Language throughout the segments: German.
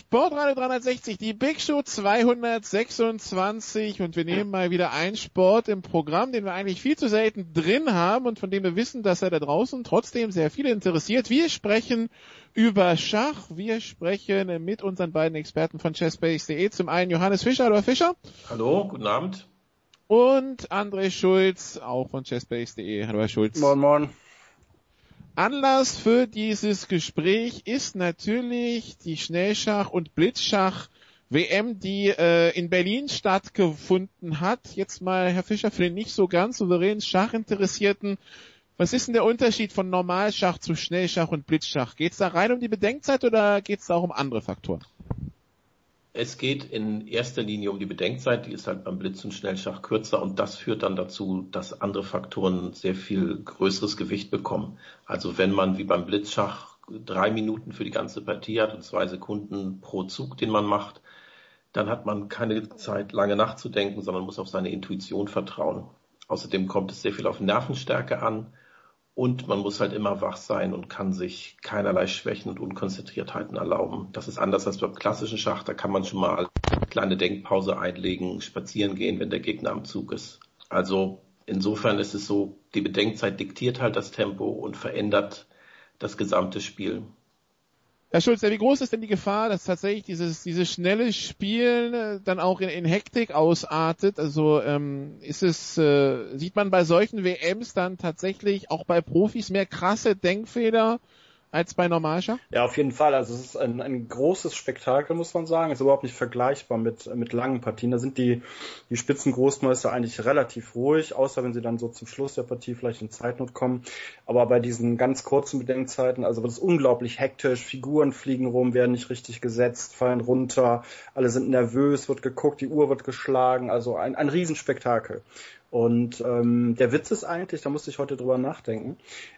Sportradio 360, die Big Show 226 und wir nehmen mal wieder einen Sport im Programm, den wir eigentlich viel zu selten drin haben und von dem wir wissen, dass er da draußen trotzdem sehr viele interessiert. Wir sprechen über Schach, wir sprechen mit unseren beiden Experten von chessbase.de, zum einen Johannes Fischer. Hallo Herr Fischer. Hallo, guten Abend. Und André Schulz, auch von chessbase.de. Hallo Herr Schulz. Moin, moin. Anlass für dieses Gespräch ist natürlich die Schnellschach- und Blitzschach-WM, die in Berlin stattgefunden hat. Jetzt mal, Herr Fischer, für den nicht so ganz souveränen Schachinteressierten, was ist denn der Unterschied von Normalschach zu Schnellschach und Blitzschach? Geht es da rein um die Bedenkzeit oder geht es da auch um andere Faktoren? Es geht in erster Linie um die Bedenkzeit, die ist halt beim Blitz- und Schnellschach kürzer und das führt dann dazu, dass andere Faktoren sehr viel größeres Gewicht bekommen. Also wenn man wie beim Blitzschach 3 Minuten für die ganze Partie hat und 2 Sekunden pro Zug, den man macht, dann hat man keine Zeit, lange nachzudenken, sondern muss auf seine Intuition vertrauen. Außerdem kommt es sehr viel auf Nervenstärke an. Und man muss halt immer wach sein und kann sich keinerlei Schwächen und Unkonzentriertheiten erlauben. Das ist anders als beim klassischen Schach. Da kann man schon mal eine kleine Denkpause einlegen, spazieren gehen, wenn der Gegner am Zug ist. Also insofern ist es so, die Bedenkzeit diktiert halt das Tempo und verändert das gesamte Spiel. Herr Schulz, wie groß ist denn die Gefahr, dass tatsächlich dieses schnelle Spielen dann auch in Hektik ausartet? Also sieht man bei solchen WMs dann tatsächlich auch bei Profis mehr krasse Denkfehler als bei Normalschach? Ja, auf jeden Fall. Also es ist ein großes Spektakel, muss man sagen. Ist überhaupt nicht vergleichbar mit langen Partien. Da sind die Spitzengroßmeister eigentlich relativ ruhig, außer wenn sie dann so zum Schluss der Partie vielleicht in Zeitnot kommen. Aber bei diesen ganz kurzen Bedenkzeiten, also wird es unglaublich hektisch. Figuren fliegen rum, werden nicht richtig gesetzt, fallen runter. Alle sind nervös, wird geguckt, die Uhr wird geschlagen. Also ein Riesenspektakel. Und der Witz ist eigentlich, da musste ich heute drüber nachdenken,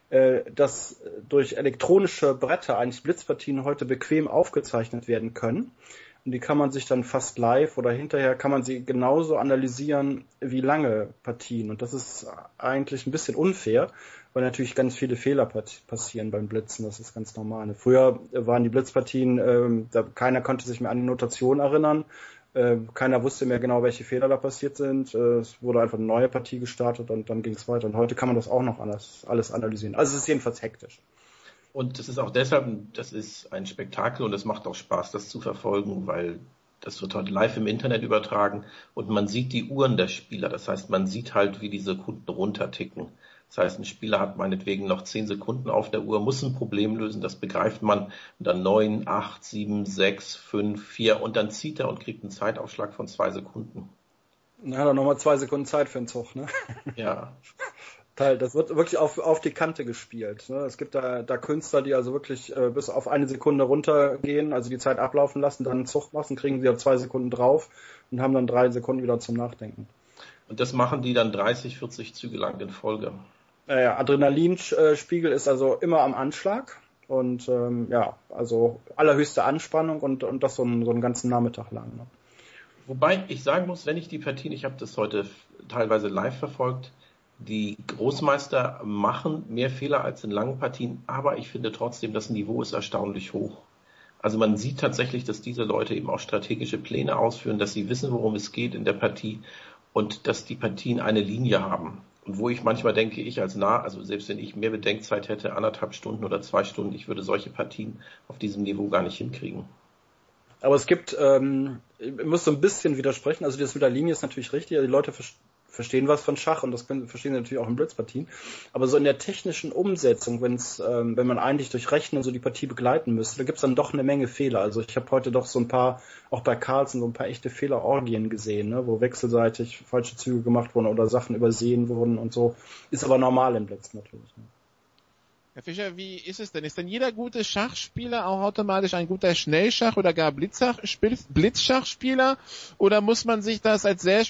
dass durch elektronische Bretter eigentlich Blitzpartien heute bequem aufgezeichnet werden können. Und die kann man sich dann fast live oder hinterher kann man sie genauso analysieren wie lange Partien. Und das ist eigentlich ein bisschen unfair, weil natürlich ganz viele Fehler passieren beim Blitzen. Das ist ganz normal. Früher waren die Blitzpartien, keiner konnte sich mehr an die Notation erinnern. Keiner wusste mehr genau, welche Fehler da passiert sind. Es wurde einfach eine neue Partie gestartet und dann ging es weiter. Und heute kann man das auch noch alles analysieren. Also es ist jedenfalls hektisch. Und es ist auch deshalb, das ist ein Spektakel und es macht auch Spaß, das zu verfolgen, weil das wird heute live im Internet übertragen und man sieht die Uhren der Spieler. Das heißt, man sieht halt, wie die Sekunden runterticken. Das heißt, ein Spieler hat meinetwegen noch 10 Sekunden auf der Uhr, muss ein Problem lösen, das begreift man. Und dann 9, 8, 7, 6, 5, 4 und dann zieht er und kriegt einen Zeitaufschlag von 2 Sekunden. Dann hat er nochmal 2 Sekunden Zeit für den Zug, ne? Ja. Das wird wirklich auf die Kante gespielt. Ne? Es gibt da Künstler, die also wirklich bis auf 1 Sekunde runtergehen, also die Zeit ablaufen lassen, dann einen Zug machen, kriegen sie auf 2 Sekunden drauf und haben dann 3 Sekunden wieder zum Nachdenken. Und das machen die dann 30, 40 Züge lang in Folge. Adrenalinspiegel ist also immer am Anschlag und also allerhöchste Anspannung und das so einen ganzen Nachmittag lang. Ne? Wobei ich sagen muss, wenn ich die Partien, ich habe das heute teilweise live verfolgt, die Großmeister machen mehr Fehler als in langen Partien, aber ich finde trotzdem, das Niveau ist erstaunlich hoch. Also man sieht tatsächlich, dass diese Leute eben auch strategische Pläne ausführen, dass sie wissen, worum es geht in der Partie und dass die Partien eine Linie haben. Und wo ich manchmal denke, also selbst wenn ich mehr Bedenkzeit hätte, 1,5 Stunden oder 2 Stunden, ich würde solche Partien auf diesem Niveau gar nicht hinkriegen. Aber es gibt, ich muss so ein bisschen widersprechen, also das mit der Linie ist natürlich richtig, die Leute verstehen was von Schach und das verstehen sie natürlich auch in Blitzpartien. Aber so in der technischen Umsetzung, wenn man eigentlich durch Rechnen so die Partie begleiten müsste, da gibt's dann doch eine Menge Fehler. Also ich habe heute doch so ein paar, auch bei Carlsen, so ein paar echte Fehlerorgien gesehen, ne, wo wechselseitig falsche Züge gemacht wurden oder Sachen übersehen wurden und so. Ist aber normal im Blitz natürlich. Ne. Herr Fischer, wie ist es denn? Ist denn jeder gute Schachspieler auch automatisch ein guter Schnellschach- oder gar Blitzschachspieler? Oder muss man sich das als sehr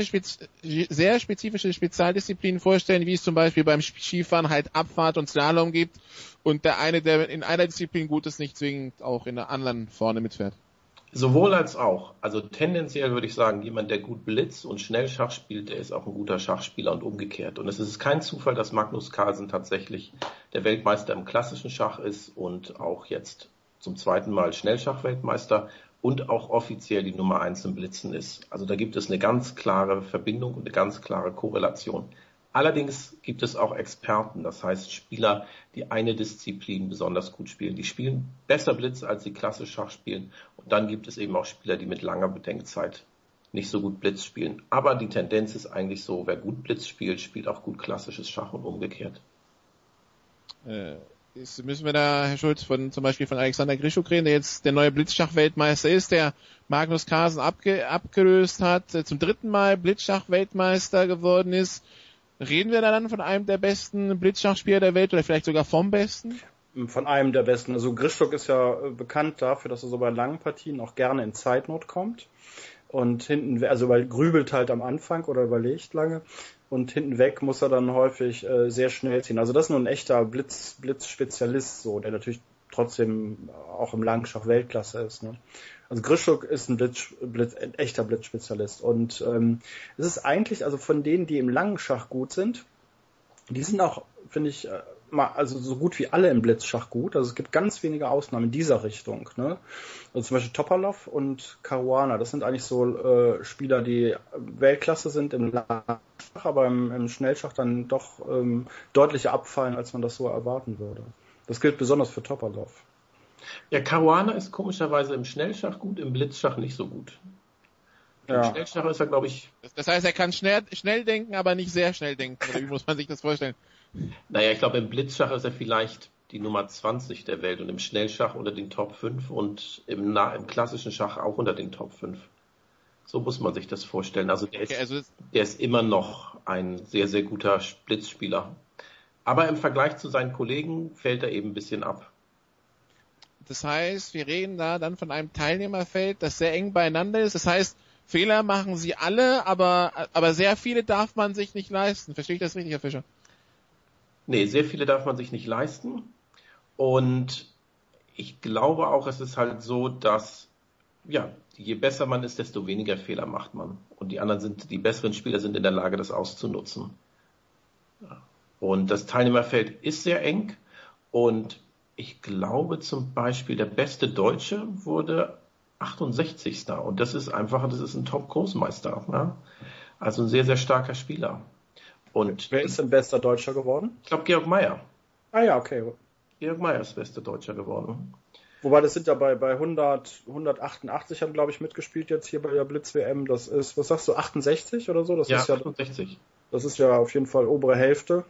spezifische Spezialdisziplin vorstellen, wie es zum Beispiel beim Skifahren halt Abfahrt und Slalom gibt und der eine, der in einer Disziplin gut ist, nicht zwingend auch in der anderen vorne mitfährt? Sowohl als auch. Also tendenziell würde ich sagen, jemand, der gut Blitz und schnell Schach spielt, der ist auch ein guter Schachspieler und umgekehrt. Und es ist kein Zufall, dass Magnus Carlsen tatsächlich der Weltmeister im klassischen Schach ist und auch jetzt zum zweiten Mal Schnellschachweltmeister und auch offiziell die Nummer 1 im Blitzen ist. Also da gibt es eine ganz klare Verbindung und eine ganz klare Korrelation. Allerdings gibt es auch Experten, das heißt Spieler, die eine Disziplin besonders gut spielen. Die spielen besser Blitz, als sie klassisch Schach spielen. Und dann gibt es eben auch Spieler, die mit langer Bedenkzeit nicht so gut Blitz spielen. Aber die Tendenz ist eigentlich so, wer gut Blitz spielt, spielt auch gut klassisches Schach und umgekehrt. Müssen wir da, Herr Schulz, zum Beispiel von Alexander Grischuk reden, der jetzt der neue Blitzschach-Weltmeister ist, der Magnus Carlsen abgelöst hat, zum 3. Mal Blitzschach-Weltmeister geworden ist. Reden wir da dann von einem der besten Blitzschachspieler der Welt oder vielleicht sogar vom besten? Von einem der besten. Also Grischuk ist ja bekannt dafür, dass er so bei langen Partien auch gerne in Zeitnot kommt. Und hinten, also weil grübelt halt am Anfang oder überlegt lange. Und hinten weg muss er dann häufig sehr schnell ziehen. Also das ist nur ein echter Blitzspezialist, so, der natürlich trotzdem auch im Langschach Weltklasse ist. Ne? Also Grischuk ist ein echter Blitzspezialist. Und es ist eigentlich, also von denen, die im langen Schach gut sind, die sind auch, finde ich, also so gut wie alle im Blitzschach gut. Also es gibt ganz wenige Ausnahmen in dieser Richtung. Ne? Also zum Beispiel Topalov und Caruana, das sind eigentlich so Spieler, die Weltklasse sind im Langschach, aber im Schnellschach dann doch deutlicher abfallen, als man das so erwarten würde. Das gilt besonders für Topalov. Ja, Caruana ist komischerweise im Schnellschach gut, im Blitzschach nicht so gut. Im Schnellschach ist er, glaube ich... Das heißt, er kann schnell denken, aber nicht sehr schnell denken. Oder wie muss man sich das vorstellen? Naja, ich glaube, im Blitzschach ist er vielleicht die Nummer 20 der Welt und im Schnellschach unter den Top 5 und im klassischen Schach auch unter den Top 5. So muss man sich das vorstellen. Also der ist immer noch ein sehr, sehr guter Blitzspieler. Aber im Vergleich zu seinen Kollegen fällt er eben ein bisschen ab. Das heißt, wir reden da dann von einem Teilnehmerfeld, das sehr eng beieinander ist. Das heißt, Fehler machen sie alle, aber sehr viele darf man sich nicht leisten. Verstehe ich das richtig, Herr Fischer? Nee, sehr viele darf man sich nicht leisten. Und ich glaube auch, es ist halt so, dass ja, je besser man ist, desto weniger Fehler macht man. Und die besseren Spieler sind in der Lage, das auszunutzen. Und das Teilnehmerfeld ist sehr eng. Und ich glaube zum Beispiel, der beste Deutsche wurde 68. Und das ist ein Top-Großmeister. Ne? Also ein sehr, sehr starker Spieler. Und wer ist denn bester Deutscher geworden? Ich glaube Georg Meier. Ah ja, okay. Georg Meier ist bester Deutscher geworden. Wobei, das sind ja bei 188 haben, glaube ich, mitgespielt jetzt hier bei der Blitz-WM. Das ist, was sagst du, 68 oder so? Das ist 68. Das ist ja auf jeden Fall obere Hälfte.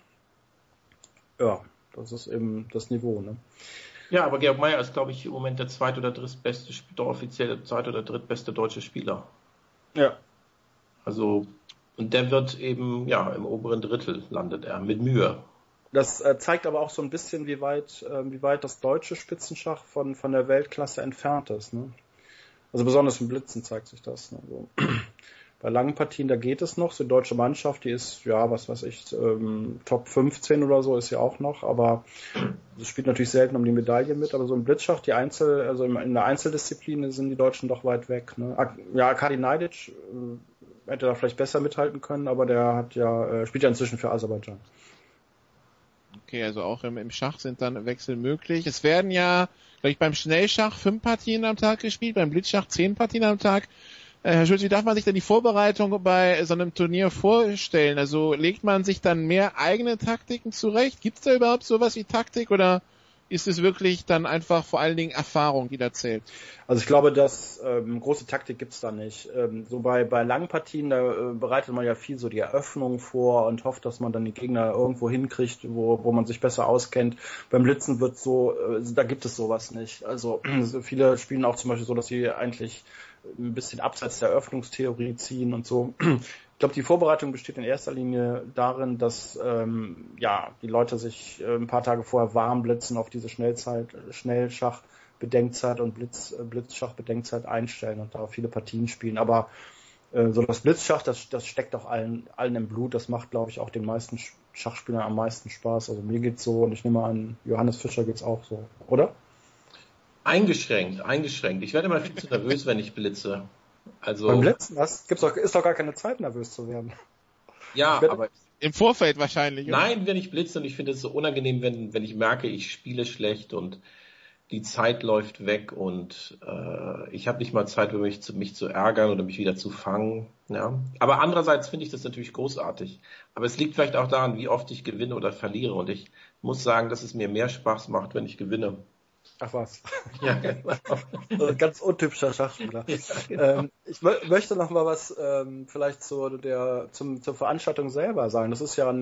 Ja, das ist eben das Niveau, ne? Ja, aber Georg Meier ist, glaube ich, im Moment der offizielle zweit- oder drittbeste deutsche Spieler. Ja. Also, und der wird eben, ja, im oberen Drittel landet er, mit Mühe. Das zeigt aber auch so ein bisschen, wie weit das deutsche Spitzenschach von der Weltklasse entfernt ist, ne? Also besonders im Blitzen zeigt sich das, ne? So. Bei langen Partien, da geht es noch. So die deutsche Mannschaft, die ist, ja, was weiß ich, Top 15 oder so ist ja auch noch, aber es spielt natürlich selten um die Medaille mit. Aber so im Blitzschach, in der Einzeldisziplin sind die Deutschen doch weit weg, ne? Ja, Arkadi Neidic hätte da vielleicht besser mithalten können, aber der spielt ja inzwischen für Aserbaidschan. Okay, also auch im Schach sind dann Wechsel möglich. Es werden ja, glaube ich, beim Schnellschach 5 Partien am Tag gespielt, beim Blitzschach 10 Partien am Tag. Herr Schulz, wie darf man sich denn die Vorbereitung bei so einem Turnier vorstellen? Also legt man sich dann mehr eigene Taktiken zurecht? Gibt es da überhaupt sowas wie Taktik oder ist es wirklich dann einfach vor allen Dingen Erfahrung, die da zählt? Also ich glaube, dass große Taktik gibt's da nicht. So bei langen Partien, da bereitet man ja viel so die Eröffnung vor und hofft, dass man dann die Gegner irgendwo hinkriegt, wo man sich besser auskennt. Beim Blitzen wird da gibt es sowas nicht. Also viele spielen auch zum Beispiel so, dass sie eigentlich ein bisschen abseits der Eröffnungstheorie ziehen und so. Ich glaube, die Vorbereitung besteht in erster Linie darin, dass die Leute sich ein paar Tage vorher warm blitzen auf diese Schnellschach-Bedenkzeit und Blitzschach-Bedenkzeit einstellen und da viele Partien spielen. Aber so das Blitzschach, das steckt auch allen im Blut. Das macht, glaube ich, auch den meisten Schachspielern am meisten Spaß. Also mir geht's so und ich nehme an, Johannes Fischer geht's auch so, oder? Eingeschränkt. Ich werde immer viel zu nervös, wenn ich blitze. Also beim Blitzen, ist doch gar keine Zeit, nervös zu werden. Ja, aber im Vorfeld wahrscheinlich. Nein, wenn ich blitze und ich finde es so unangenehm, wenn ich merke, ich spiele schlecht und die Zeit läuft weg und ich habe nicht mal Zeit, mich zu ärgern oder mich wieder zu fangen. Ja. Aber andererseits finde ich das natürlich großartig. Aber es liegt vielleicht auch daran, wie oft ich gewinne oder verliere. Und ich muss sagen, dass es mir mehr Spaß macht, wenn ich gewinne. Ach was. Ja, genau. Also ganz untypischer Schachspieler. Ja, genau. Ich möchte noch mal was vielleicht zur Veranstaltung selber sagen. Das ist ja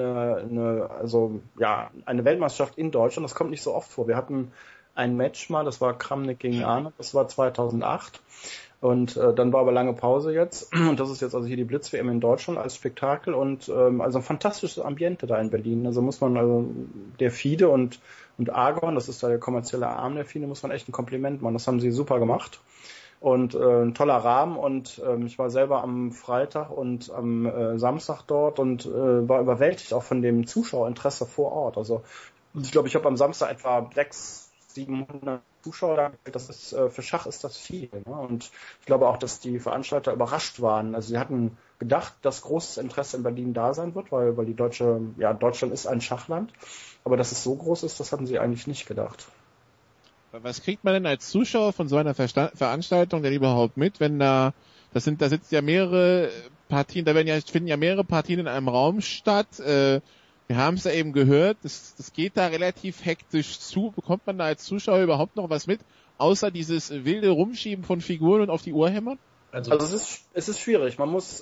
eine Weltmeisterschaft in Deutschland. Das kommt nicht so oft vor. Wir hatten ein Match mal, das war Kramnik gegen Arne, das war 2008. Und dann war aber lange Pause jetzt. Und das ist jetzt also hier die Blitz-WM in Deutschland als Spektakel und also ein fantastisches Ambiente da in Berlin. Also der FIDE und Argon, das ist da der kommerzielle Arm der FIDE, muss man echt ein Kompliment machen. Das haben sie super gemacht. Und ein toller Rahmen und ich war selber am Freitag und am Samstag dort und war überwältigt auch von dem Zuschauerinteresse vor Ort. Also ich glaube, ich habe am Samstag etwa 600-700 Zuschauer. Das ist für Schach ist das viel. Ne? Und ich glaube auch, dass die Veranstalter überrascht waren. Also sie hatten gedacht, dass großes Interesse in Berlin da sein wird, weil Deutschland ist ein Schachland. Aber dass es so groß ist, das hatten sie eigentlich nicht gedacht. Was kriegt man denn als Zuschauer von so einer Veranstaltung denn überhaupt mit, wenn da sitzen ja mehrere Partien, finden ja mehrere Partien in einem Raum statt. Wir haben es ja eben gehört, das geht da relativ hektisch zu. Bekommt man da als Zuschauer überhaupt noch was mit, außer dieses wilde Rumschieben von Figuren und auf die Uhr hämmern? Also es ist schwierig. Man muss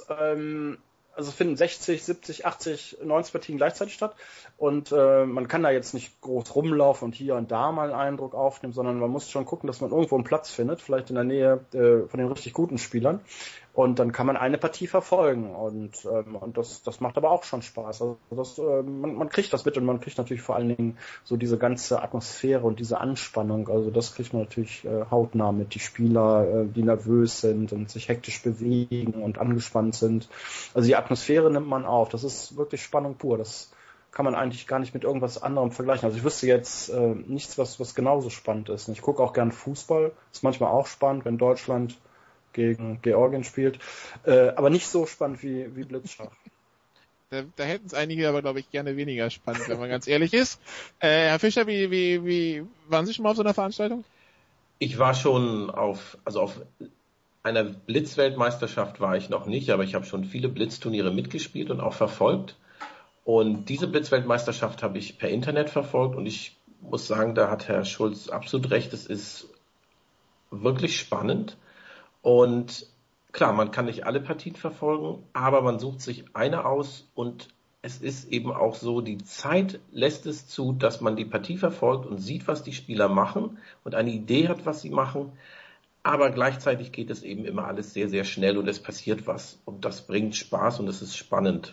finden 60, 70, 80, 90 Partien gleichzeitig statt und man kann da jetzt nicht groß rumlaufen und hier und da mal einen Eindruck aufnehmen, sondern man muss schon gucken, dass man irgendwo einen Platz findet, vielleicht in der Nähe von den richtig guten Spielern und dann kann man eine Partie verfolgen und das macht aber auch schon Spaß. Also man kriegt das mit und man kriegt natürlich vor allen Dingen so diese ganze Atmosphäre und diese Anspannung, also das kriegt man natürlich hautnah mit, die Spieler, die nervös sind und sich hektisch bewegen und angespannt sind. Also die Atmosphäre nimmt man auf. Das ist wirklich Spannung pur. Das kann man eigentlich gar nicht mit irgendwas anderem vergleichen. Also ich wüsste jetzt nichts, was genauso spannend ist. Ich gucke auch gern Fußball. Ist manchmal auch spannend, wenn Deutschland gegen Georgien spielt. Aber nicht so spannend wie Blitzschach. Da hätten es einige aber, glaube ich, gerne weniger spannend, wenn man ganz ehrlich ist. Herr Fischer, wie waren Sie schon mal auf so einer Veranstaltung? Ich war schon auf einer Blitzweltmeisterschaft war ich noch nicht, aber ich habe schon viele Blitzturniere mitgespielt und auch verfolgt. Und diese Blitzweltmeisterschaft habe ich per Internet verfolgt und ich muss sagen, da hat Herr Schulz absolut recht, es ist wirklich spannend. Und klar, man kann nicht alle Partien verfolgen, aber man sucht sich eine aus und es ist eben auch so, die Zeit lässt es zu, dass man die Partie verfolgt und sieht, was die Spieler machen und eine Idee hat, was sie machen. Aber gleichzeitig geht es eben immer alles sehr, sehr schnell und es passiert was. Und das bringt Spaß und es ist spannend.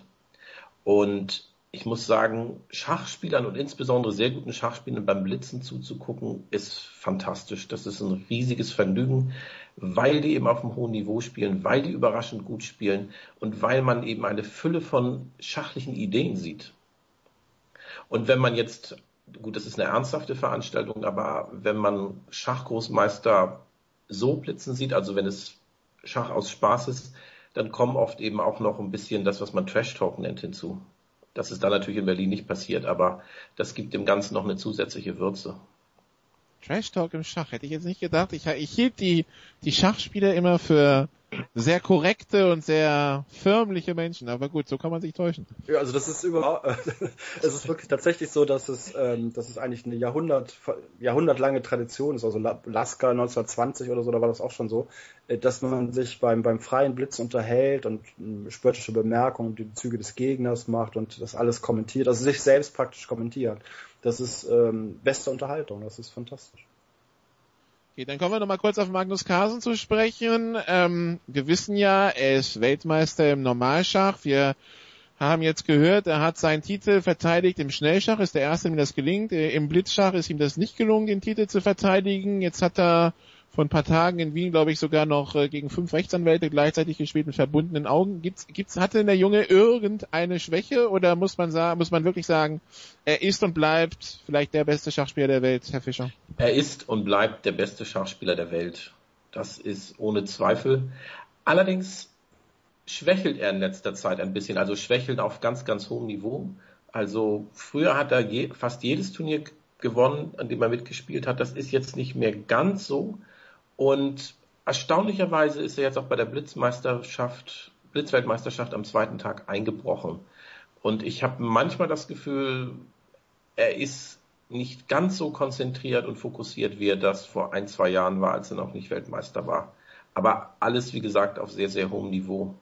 Und ich muss sagen, Schachspielern und insbesondere sehr guten Schachspielern beim Blitzen zuzugucken, ist fantastisch. Das ist ein riesiges Vergnügen, weil die eben auf einem hohen Niveau spielen, weil die überraschend gut spielen und weil man eben eine Fülle von schachlichen Ideen sieht. Und wenn man jetzt, gut, das ist eine ernsthafte Veranstaltung, aber wenn man Schachgroßmeister so blitzen sieht, also wenn es Schach aus Spaß ist, dann kommen oft eben auch noch ein bisschen das, was man Trash Talk nennt, hinzu. Das ist da natürlich in Berlin nicht passiert, aber das gibt dem Ganzen noch eine zusätzliche Würze. Trash Talk im Schach, hätte ich jetzt nicht gedacht. Ich hielt die Schachspieler immer für sehr korrekte und sehr förmliche Menschen, aber gut, so kann man sich täuschen. Ja, also das ist es ist wirklich tatsächlich so, dass es eigentlich eine jahrhundertlange Tradition ist, also Lasker 1920 oder so, da war das auch schon so, dass man sich beim freien Blitz unterhält und spöttische Bemerkungen, die Züge des Gegners macht und das alles kommentiert, also sich selbst praktisch kommentiert. Das ist beste Unterhaltung, das ist fantastisch. Okay, dann kommen wir nochmal kurz auf Magnus Carlsen zu sprechen. Wir wissen ja, er ist Weltmeister im Normalschach. Wir haben jetzt gehört, er hat seinen Titel verteidigt im Schnellschach, ist der erste, dem das gelingt. Im Blitzschach ist ihm das nicht gelungen, den Titel zu verteidigen. Jetzt hat er vor ein paar Tagen in Wien, glaube ich, sogar noch gegen 5 Rechtsanwälte gleichzeitig gespielt mit verbundenen Augen. Hatte der Junge irgendeine Schwäche oder muss man wirklich sagen, er ist und bleibt vielleicht der beste Schachspieler der Welt, Herr Fischer? Er ist und bleibt der beste Schachspieler der Welt. Das ist ohne Zweifel. Allerdings schwächelt er in letzter Zeit ein bisschen, also schwächelt auf ganz, ganz hohem Niveau. Also früher hat er fast jedes Turnier gewonnen, an dem er mitgespielt hat. Das ist jetzt nicht mehr ganz so. Und erstaunlicherweise ist er jetzt auch bei der Blitzweltmeisterschaft am zweiten Tag eingebrochen. Und ich habe manchmal das Gefühl, er ist nicht ganz so konzentriert und fokussiert, wie er das vor 1-2 Jahren war, als er noch nicht Weltmeister war. Aber alles, wie gesagt, auf sehr, sehr hohem Niveau.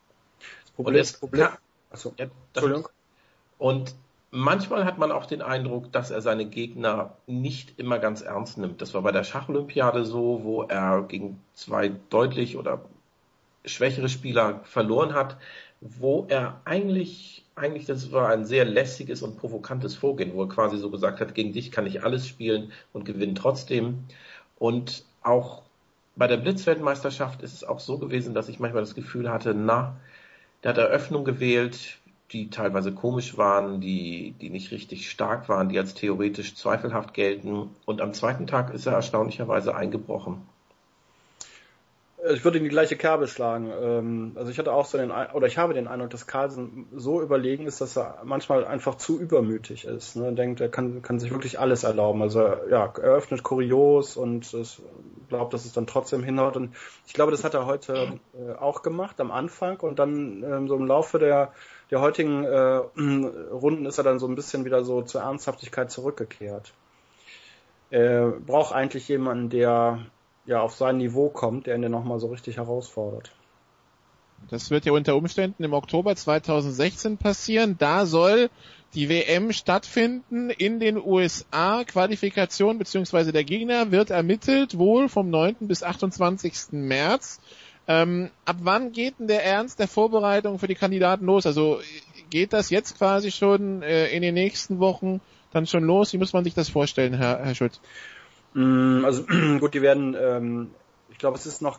Entschuldigung. Und manchmal hat man auch den Eindruck, dass er seine Gegner nicht immer ganz ernst nimmt. Das war bei der Schacholympiade so, wo er gegen 2 deutlich oder schwächere Spieler verloren hat, wo er eigentlich das war ein sehr lässiges und provokantes Vorgehen, wo er quasi so gesagt hat, gegen dich kann ich alles spielen und gewinne trotzdem. Und auch bei der Blitzweltmeisterschaft ist es auch so gewesen, dass ich manchmal das Gefühl hatte, der hat Eröffnungen gewählt, die teilweise komisch waren, die nicht richtig stark waren, die als theoretisch zweifelhaft gelten. Und am zweiten Tag ist er erstaunlicherweise eingebrochen. Ich würde in die gleiche Kerbe schlagen. Also ich ich habe den Eindruck, dass Carlsen so überlegen ist, dass er manchmal einfach zu übermütig ist. Ne? Er denkt, er kann sich wirklich alles erlauben. Also ja, er öffnet kurios und glaubt, dass es dann trotzdem hinhaut. Und ich glaube, das hat er heute auch gemacht am Anfang und dann so im Laufe der heutigen Runden ist er dann so ein bisschen wieder so zur Ernsthaftigkeit zurückgekehrt. Er braucht eigentlich jemanden, der ja auf sein Niveau kommt, der ihn dann nochmal so richtig herausfordert. Das wird ja unter Umständen im Oktober 2016 passieren. Da soll die WM stattfinden in den USA. Qualifikation bzw. der Gegner wird ermittelt, wohl vom 9. bis 28. März. Ab wann geht denn der Ernst der Vorbereitung für die Kandidaten los? Also geht das jetzt quasi schon in den nächsten Wochen dann schon los? Wie muss man sich das vorstellen, Herr Schulz? Also gut, die werden, ich glaube, es ist noch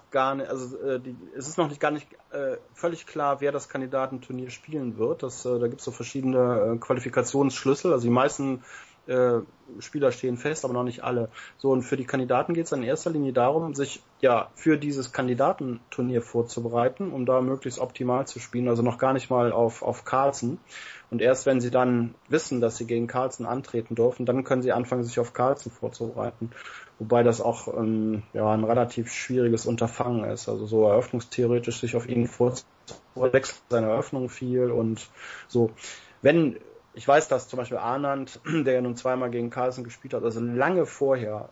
nicht völlig klar, wer das Kandidatenturnier spielen wird. Da gibt es so verschiedene Qualifikationsschlüssel. Also die meisten Spieler stehen fest, aber noch nicht alle. So, und für die Kandidaten geht es in erster Linie darum, sich ja für dieses Kandidatenturnier vorzubereiten, um da möglichst optimal zu spielen, also noch gar nicht mal auf Carlsen. Und erst wenn sie dann wissen, dass sie gegen Carlsen antreten dürfen, dann können sie anfangen, sich auf Carlsen vorzubereiten. Wobei das auch ein relativ schwieriges Unterfangen ist. Also so eröffnungstheoretisch sich auf ihn vorzubereiten, wechselt seine Eröffnung viel und so. Ich weiß, dass zum Beispiel Anand, der ja nun zweimal gegen Carlsen gespielt hat, also lange vorher,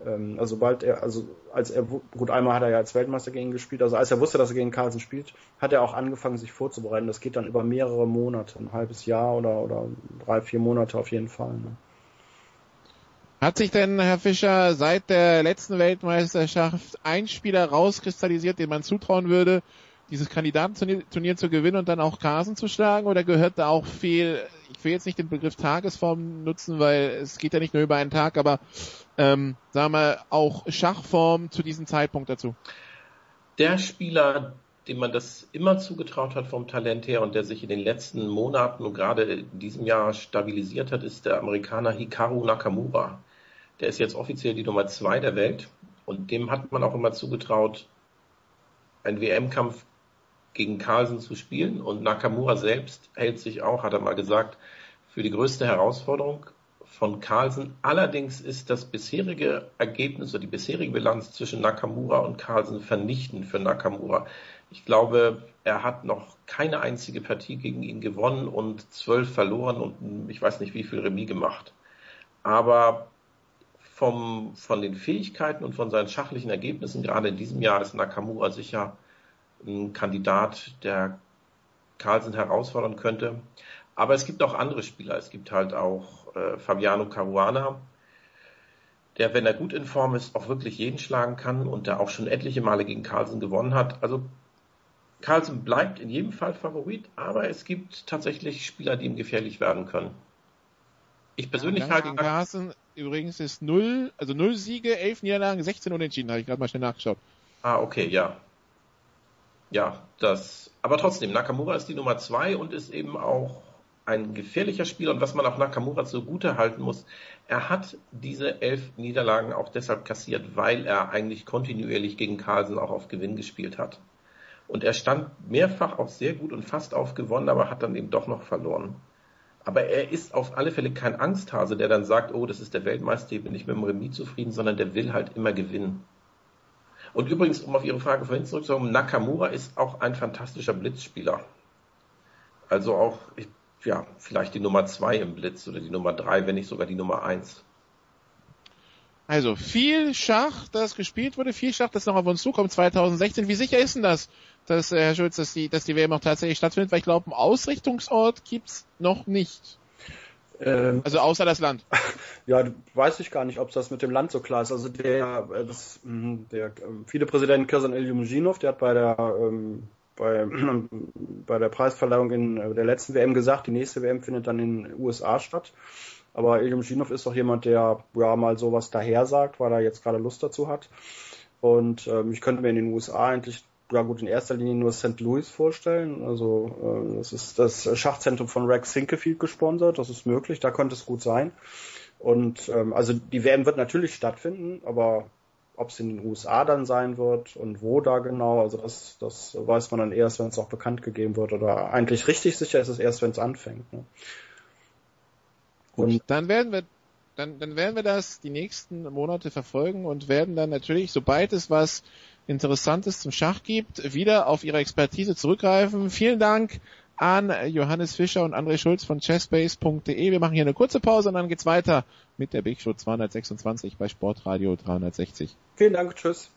gut, einmal hat er ja als Weltmeister gegen ihn gespielt, also als er wusste, dass er gegen Carlsen spielt, hat er auch angefangen, sich vorzubereiten. Das geht dann über mehrere Monate, ein halbes Jahr oder 3-4 Monate auf jeden Fall. Ne? Hat sich denn, Herr Fischer, seit der letzten Weltmeisterschaft ein Spieler rauskristallisiert, den man zutrauen würde, dieses Kandidatenturnier zu gewinnen und dann auch Carlsen zu schlagen, oder gehört da auch viel, ich will jetzt nicht den Begriff Tagesform nutzen, weil es geht ja nicht nur über einen Tag, aber sagen wir auch Schachform zu diesem Zeitpunkt dazu? Der Spieler, dem man das immer zugetraut hat vom Talent her und der sich in den letzten Monaten und gerade in diesem Jahr stabilisiert hat, ist der Amerikaner Hikaru Nakamura. Der ist jetzt offiziell die Nummer 2 der Welt und dem hat man auch immer zugetraut, einen WM-Kampf gegen Carlsen zu spielen, und Nakamura selbst hält sich auch, hat er mal gesagt, für die größte Herausforderung von Carlsen. Allerdings ist das bisherige Ergebnis oder die bisherige Bilanz zwischen Nakamura und Carlsen vernichtend für Nakamura. Ich glaube, er hat noch keine einzige Partie gegen ihn gewonnen und 12 verloren und ich weiß nicht wie viel Remis gemacht. Aber von den Fähigkeiten und von seinen schachlichen Ergebnissen, gerade in diesem Jahr, ist Nakamura sicher ein Kandidat, der Carlsen herausfordern könnte. Aber es gibt auch andere Spieler. Es gibt halt auch Fabiano Caruana, der, wenn er gut in Form ist, auch wirklich jeden schlagen kann und der auch schon etliche Male gegen Carlsen gewonnen hat. Also Carlsen bleibt in jedem Fall Favorit, aber es gibt tatsächlich Spieler, die ihm gefährlich werden können. Ich persönlich halte gegen Carlsen übrigens ist 0 Siege, 11 Niederlagen, 16 Unentschieden, habe ich gerade mal schnell nachgeschaut. Okay, ja. Ja, aber trotzdem, Nakamura ist die Nummer 2 und ist eben auch ein gefährlicher Spieler. Und was man auch Nakamura zugute halten muss, er hat diese 11 Niederlagen auch deshalb kassiert, weil er eigentlich kontinuierlich gegen Carlsen auch auf Gewinn gespielt hat. Und er stand mehrfach auch sehr gut und fast auf gewonnen, aber hat dann eben doch noch verloren. Aber er ist auf alle Fälle kein Angsthase, der dann sagt, oh, das ist der Weltmeister, ich bin nicht mit dem Remis zufrieden, sondern der will halt immer gewinnen. Und übrigens, um auf Ihre Frage vorhin zurückzukommen, Nakamura ist auch ein fantastischer Blitzspieler. Also auch, vielleicht die Nummer 2 im Blitz oder die Nummer 3, wenn nicht sogar die Nummer 1. Also viel Schach, das gespielt wurde, viel Schach, das noch auf uns zukommt 2016. Wie sicher ist denn das, dass, Herr Schulz, dass die WM auch tatsächlich stattfindet? Weil ich glaube, einen Ausrichtungsort gibt's noch nicht. Also außer das Land. Ja, weiß ich gar nicht, ob das mit dem Land so klar ist. Also der Vizepräsident Kirsan Ilyumzhinov, der hat bei der Preisverleihung in der letzten WM gesagt, die nächste WM findet dann in den USA statt. Aber Ilyumzhinov ist doch jemand, der mal sowas daher sagt, weil er jetzt gerade Lust dazu hat. Und ich könnte mir in den USA eigentlich in erster Linie nur St. Louis vorstellen. Also das ist das Schachzentrum von Rex Sinquefield gesponsert. Das ist möglich, da könnte es gut sein. Und also die WM wird natürlich stattfinden, aber ob es in den USA dann sein wird und wo da genau, also das weiß man dann erst, wenn es auch bekannt gegeben wird. Oder eigentlich richtig sicher ist es erst, wenn es anfängt. Ne? Und dann werden wir das die nächsten Monate verfolgen und werden dann natürlich, sobald es was Interessantes zum Schach gibt, wieder auf Ihre Expertise zurückgreifen. Vielen Dank an Johannes Fischer und André Schulz von chessbase.de. Wir machen hier eine kurze Pause und dann geht's weiter mit der Big Show 226 bei Sportradio 360. Vielen Dank, tschüss.